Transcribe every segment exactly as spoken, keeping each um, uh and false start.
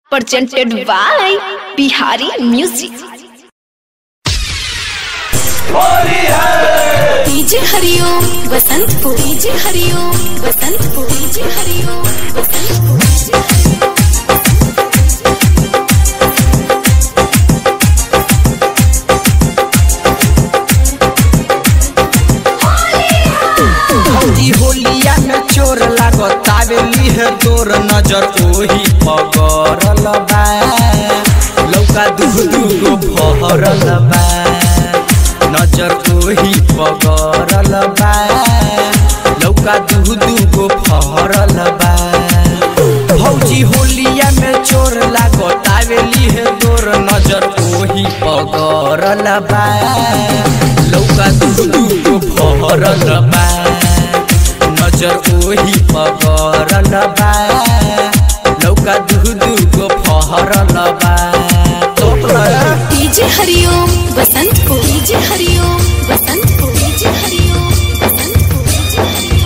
presented by Bihari Music. DJ Hariom Basantpur DJ Hariom Basantpur DJ Hariom Basantpur होलिया में चोर लागतावेली है तोर नजर ओही पगरल बा लौका दूह दूगो फहरल बा नजर ओही पगरल बा लौका दूह दूगो फहरल बा भौजी होलिया में चोर लागतावेली है तोर नजर ओही पगरल बा लौका दूह दूगो फहरल बा नजर ओही पगरल बा लौका दूह दूगो फहरल बा DJ Hariom Basantpur DJ Hariom Basantpur DJ Hariom Basantpur DJ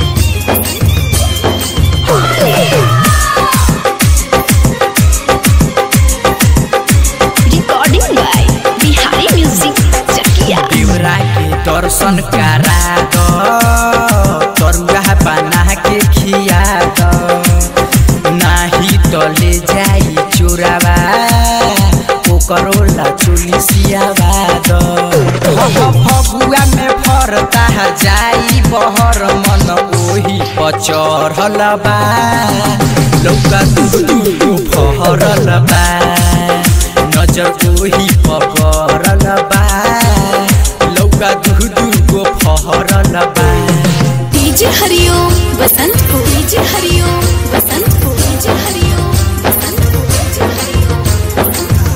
Recording by Bihari Music Chakia. देवरा के दर्शन करा दो तरुआ बना के खिया दो नाही तो ले जाई चोरावा ओकरोला चोली सियावा दो फगुआ में फरता जाई बहर मन ओही पचरल बा लौका दूह दूगो फहरल बा नजर ओही पगरल बा लौका दूह दूगो फहरल बा DJ Hariom Basantpur DJ Hariom Basantpur DJ Hariom Basantpur DJ Hariom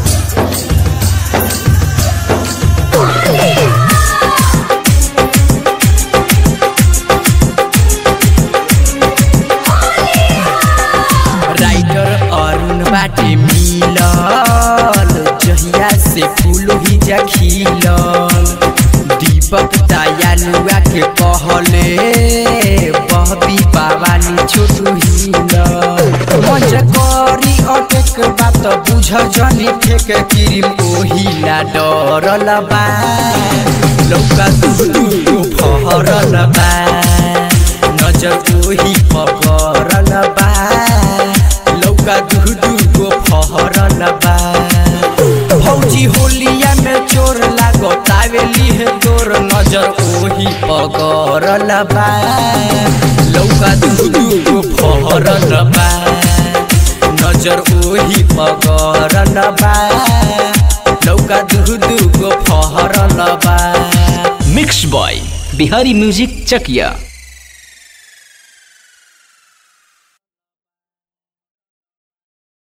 writer Arun बाटे मिलल जहिया से फूल ही जा खिलल दीपक दयालुआ के कहले बहबी बाबानी छोटू हिलल मज करी अटेक बात बुझ जनी ठेक क्रीम ओहिला डरल बा लौका दूह दूगो फहरल बा नजर ओही पगरल बा लौका दूह दूगो फहरल बा भौजी होलिया में चोर लागतावेली है तोर नजर ओही पगरल बा लौका दूह दूगो फहरल बा नजर ओही पगरल बा लौका दूह दूगो फहरल बा mix by Bihari music Chakiya.